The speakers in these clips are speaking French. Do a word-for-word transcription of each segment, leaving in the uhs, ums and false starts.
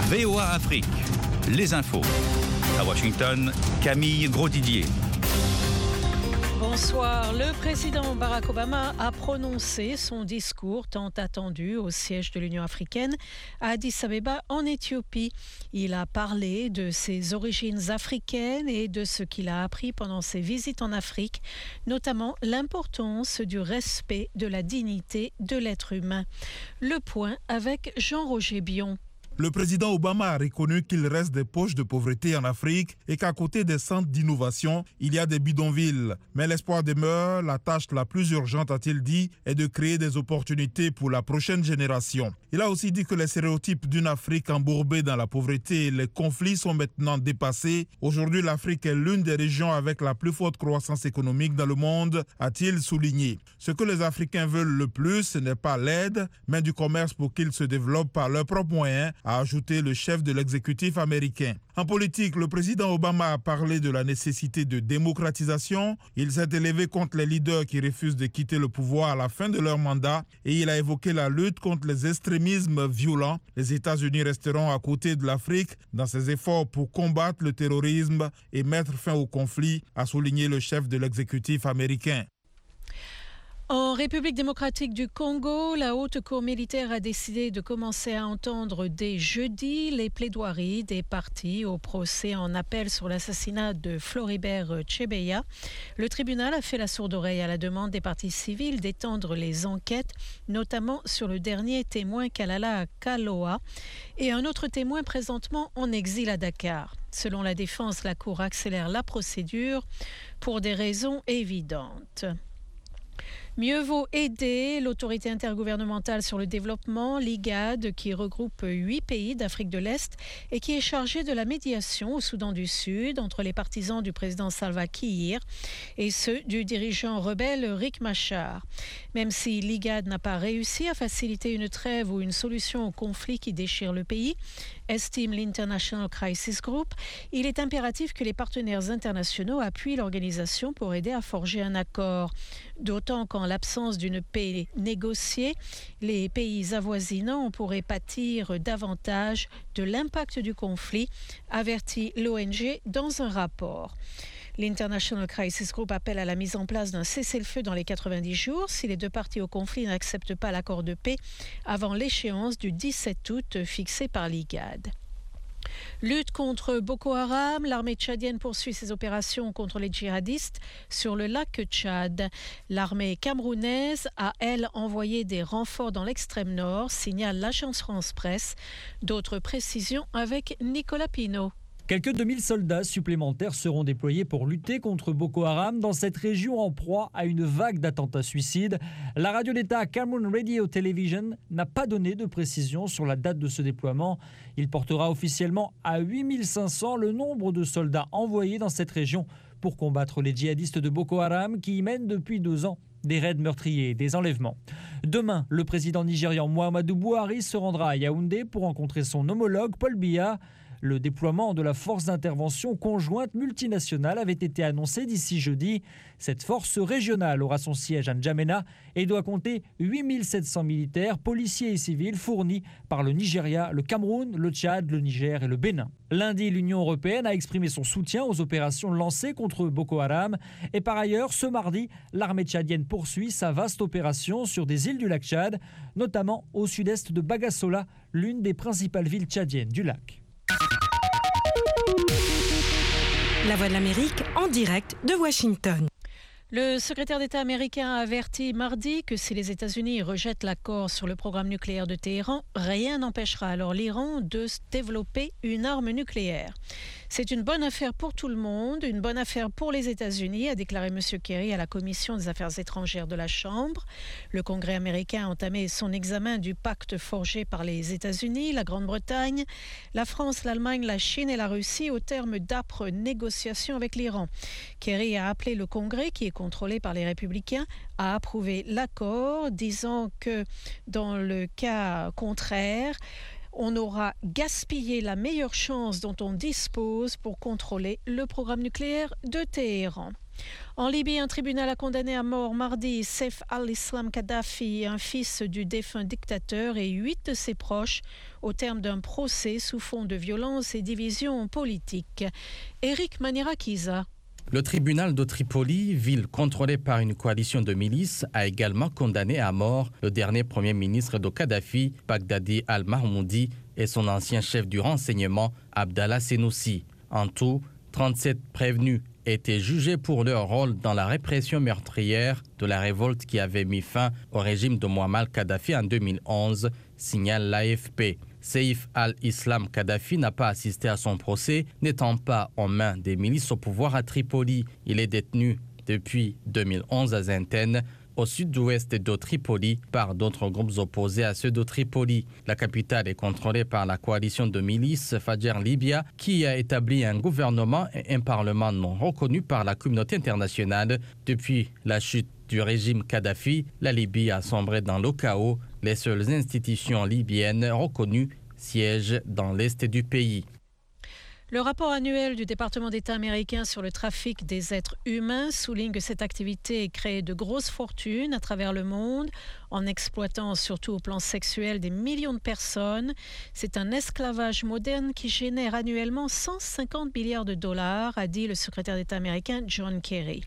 V O A Afrique, les infos. À Washington, Camille Grosdidier. Bonsoir. Le président Barack Obama a prononcé son discours tant attendu au siège de l'Union africaine à Addis-Abeba en Éthiopie. Il a parlé de ses origines africaines et de ce qu'il a appris pendant ses visites en Afrique, notamment l'importance du respect de la dignité de l'être humain. Le point avec Jean-Roger Bion. Le président Obama a reconnu qu'il reste des poches de pauvreté en Afrique et qu'à côté des centres d'innovation, il y a des bidonvilles. Mais l'espoir demeure, la tâche la plus urgente, a-t-il dit, est de créer des opportunités pour la prochaine génération. Il a aussi dit que les stéréotypes d'une Afrique embourbée dans la pauvreté et les conflits sont maintenant dépassés. Aujourd'hui, l'Afrique est l'une des régions avec la plus forte croissance économique dans le monde, a-t-il souligné. Ce que les Africains veulent le plus, ce n'est pas l'aide, mais du commerce pour qu'ils se développent par leurs propres moyens, a ajouté le chef de l'exécutif américain. En politique, le président Obama a parlé de la nécessité de démocratisation. Il s'est élevé contre les leaders qui refusent de quitter le pouvoir à la fin de leur mandat et il a évoqué la lutte contre les extrémismes violents. Les États-Unis resteront à côté de l'Afrique dans ses efforts pour combattre le terrorisme et mettre fin au conflit, a souligné le chef de l'exécutif américain. En République démocratique du Congo, la haute cour militaire a décidé de commencer à entendre dès jeudi les plaidoiries des parties au procès en appel sur l'assassinat de Floribert Chebeya. Le tribunal a fait la sourde oreille à la demande des parties civiles d'étendre les enquêtes, notamment sur le dernier témoin Kalala Kaloa et un autre témoin présentement en exil à Dakar. Selon la défense, la cour accélère la procédure pour des raisons évidentes. Mieux vaut aider l'autorité intergouvernementale sur le développement, l'I G A D, qui regroupe huit pays d'Afrique de l'Est et qui est chargée de la médiation au Soudan du Sud entre les partisans du président Salva Kiir et ceux du dirigeant rebelle Riek Machar. Même si l'I G A D n'a pas réussi à faciliter une trêve ou une solution au conflit qui déchire le pays, estime l'International Crisis Group, il est impératif que les partenaires internationaux appuient l'organisation pour aider à forger un accord. D'autant qu'en l'absence d'une paix négociée, les pays avoisinants pourraient pâtir davantage de l'impact du conflit, avertit l'O N G dans un rapport. L'International Crisis Group appelle à la mise en place d'un cessez-le-feu dans les quatre-vingt-dix jours si les deux parties au conflit n'acceptent pas l'accord de paix avant l'échéance du dix-sept août fixée par l'I G A D. Lutte contre Boko Haram, l'armée tchadienne poursuit ses opérations contre les djihadistes sur le lac Tchad. L'armée camerounaise a, elle, envoyé des renforts dans l'extrême nord, signale l'agence France-Presse. D'autres précisions avec Nicolas Pinault. Quelques deux mille soldats supplémentaires seront déployés pour lutter contre Boko Haram dans cette région en proie à une vague d'attentats suicides. La radio d'État Cameroon Radio Television n'a pas donné de précision sur la date de ce déploiement. Il portera officiellement à huit mille cinq cents le nombre de soldats envoyés dans cette région pour combattre les djihadistes de Boko Haram qui y mènent depuis deux ans des raids meurtriers et des enlèvements. Demain, le président nigérian Muhammadu Buhari se rendra à Yaoundé pour rencontrer son homologue Paul Biya. Le déploiement de la force d'intervention conjointe multinationale avait été annoncé d'ici jeudi. Cette force régionale aura son siège à N'Djamena et doit compter huit mille sept cents militaires, policiers et civils fournis par le Nigeria, le Cameroun, le Tchad, le Niger et le Bénin. Lundi, l'Union européenne a exprimé son soutien aux opérations lancées contre Boko Haram. Et par ailleurs, ce mardi, l'armée tchadienne poursuit sa vaste opération sur des îles du lac Tchad, notamment au sud-est de Bagassola, l'une des principales villes tchadiennes du lac. La Voix de l'Amérique en direct de Washington. Le secrétaire d'État américain a averti mardi que si les États-Unis rejettent l'accord sur le programme nucléaire de Téhéran, rien n'empêchera alors l'Iran de développer une arme nucléaire. C'est une bonne affaire pour tout le monde, une bonne affaire pour les États-Unis, a déclaré M. Kerry à la Commission des Affaires étrangères de la Chambre. Le Congrès américain a entamé son examen du pacte forgé par les États-Unis, la Grande-Bretagne, la France, l'Allemagne, la Chine et la Russie au terme d'âpres négociations avec l'Iran. Kerry a appelé le Congrès, qui est contrôlé par les Républicains, à approuver l'accord, disant que dans le cas contraire, on aura gaspillé la meilleure chance dont on dispose pour contrôler le programme nucléaire de Téhéran. En Libye, un tribunal a condamné à mort mardi Saif al-Islam Kadhafi, un fils du défunt dictateur, et huit de ses proches au terme d'un procès sous fond de violence et division politique. Éric Manirakiza. Le tribunal de Tripoli, ville contrôlée par une coalition de milices, a également condamné à mort le dernier premier ministre de Kadhafi, Baghdadi al-Mahmoudi, et son ancien chef du renseignement, Abdallah Senoussi. En tout, trente-sept prévenus étaient jugés pour leur rôle dans la répression meurtrière de la révolte qui avait mis fin au régime de Muammar Kadhafi en deux mille onze, signale l'A F P. Saif al-Islam Kadhafi n'a pas assisté à son procès, n'étant pas en main des milices au pouvoir à Tripoli. Il est détenu depuis deux mille onze à Zenten, au sud-ouest de Tripoli, par d'autres groupes opposés à ceux de Tripoli. La capitale est contrôlée par la coalition de milices Fajr Libya, qui a établi un gouvernement et un parlement non reconnu par la communauté internationale. Depuis la chute du régime Kadhafi, la Libye a sombré dans le chaos. Les seules institutions libyennes reconnues siègent dans l'est du pays. Le rapport annuel du département d'État américain sur le trafic des êtres humains souligne que cette activité crée de grosses fortunes à travers le monde, en exploitant surtout au plan sexuel des millions de personnes. C'est un esclavage moderne qui génère annuellement cent cinquante milliards de dollars, a dit le secrétaire d'État américain John Kerry.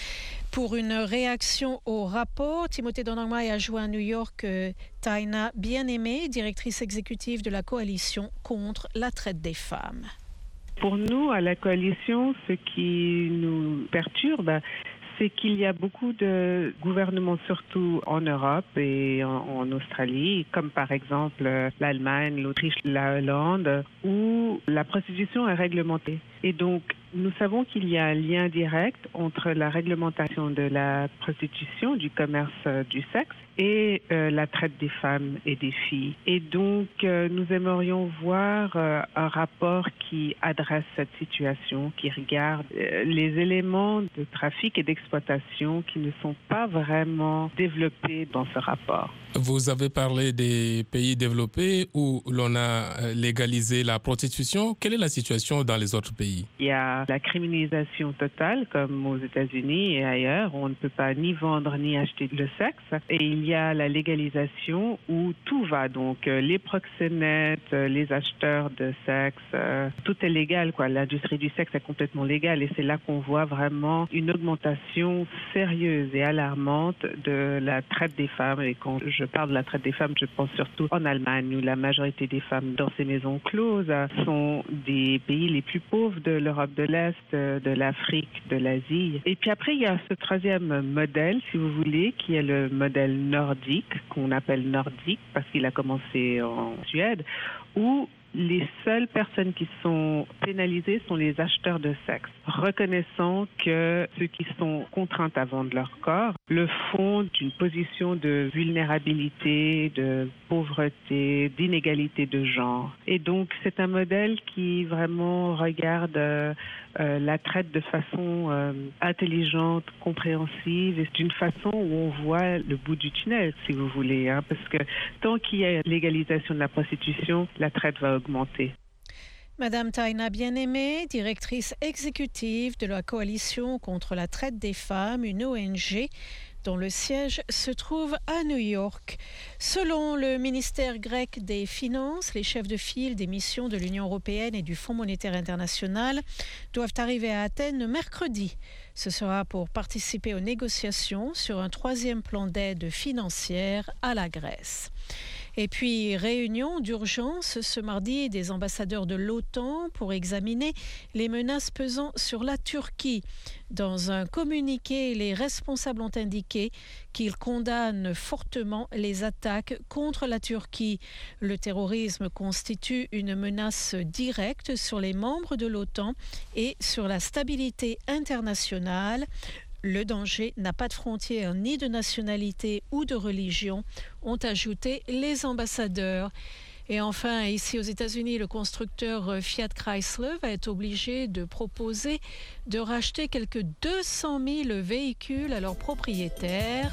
Pour une réaction au rapport, Timothée Donangmai a joint à New York euh, Taina Bien-Aimé, directrice exécutive de la coalition contre la traite des femmes. Pour nous, à la coalition, ce qui nous perturbe, c'est qu'il y a beaucoup de gouvernements, surtout en Europe et en, en Australie, comme par exemple l'Allemagne, l'Autriche, la Hollande, où la prostitution est réglementée. Et donc, nous savons qu'il y a un lien direct entre la réglementation de la prostitution, du commerce euh, du sexe, et euh, la traite des femmes et des filles. Et donc, euh, nous aimerions voir euh, un rapport qui adresse cette situation, qui regarde euh, les éléments de trafic et d'exploitation qui ne sont pas vraiment développés dans ce rapport. Vous avez parlé des pays développés où l'on a légalisé la prostitution. Quelle est la situation dans les autres pays? Il y a la criminalisation totale, comme aux États-Unis et ailleurs. On ne peut pas ni vendre ni acheter le sexe. Et il y a la légalisation où tout va. Donc, les proxénètes, les acheteurs de sexe, tout est légal, quoi. L'industrie du sexe est complètement légale. Et c'est là qu'on voit vraiment une augmentation sérieuse et alarmante de la traite des femmes. Et quand je parle de la traite des femmes, je pense surtout en Allemagne, où la majorité des femmes dans ces maisons closes sont des pays les plus pauvres de l'Europe de l'Est, de l'Afrique, de l'Asie. Et puis après, il y a ce troisième modèle, si vous voulez, qui est le modèle nordique, qu'on appelle nordique, parce qu'il a commencé en Suède, où les seules personnes qui sont pénalisées sont les acheteurs de sexe, reconnaissant que ceux qui sont contraintes à vendre leur corps le font d'une position de vulnérabilité, de pauvreté, d'inégalité de genre. Et donc, c'est un modèle qui vraiment regarde euh, euh, la traite de façon euh, intelligente, compréhensive, et d'une façon où on voit le bout du tunnel, si vous voulez, hein, parce que tant qu'il y a légalisation de la prostitution, la traite va augmenter. Madame Taina Bien-Aimé, directrice exécutive de la Coalition contre la traite des femmes, une O N G dont le siège se trouve à New York. Selon le ministère grec des Finances, les chefs de file des missions de l'Union européenne et du Fonds monétaire international doivent arriver à Athènes mercredi. Ce sera pour participer aux négociations sur un troisième plan d'aide financière à la Grèce. Et puis, réunion d'urgence ce mardi des ambassadeurs de l'OTAN pour examiner les menaces pesant sur la Turquie. Dans un communiqué, les responsables ont indiqué qu'ils condamnent fortement les attaques contre la Turquie. Le terrorisme constitue une menace directe sur les membres de l'OTAN et sur la stabilité internationale. Le danger n'a pas de frontières ni de nationalité ou de religion, ont ajouté les ambassadeurs. Et enfin, ici aux États-Unis, le constructeur Fiat Chrysler va être obligé de proposer de racheter quelques deux cent mille véhicules à leurs propriétaires.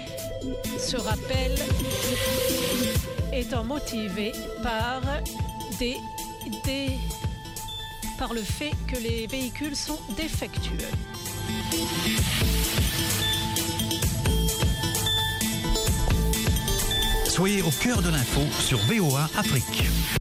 Ce rappel étant motivé par, des, des, par le fait que les véhicules sont défectueux. Soyez au cœur de l'info sur V O A Afrique.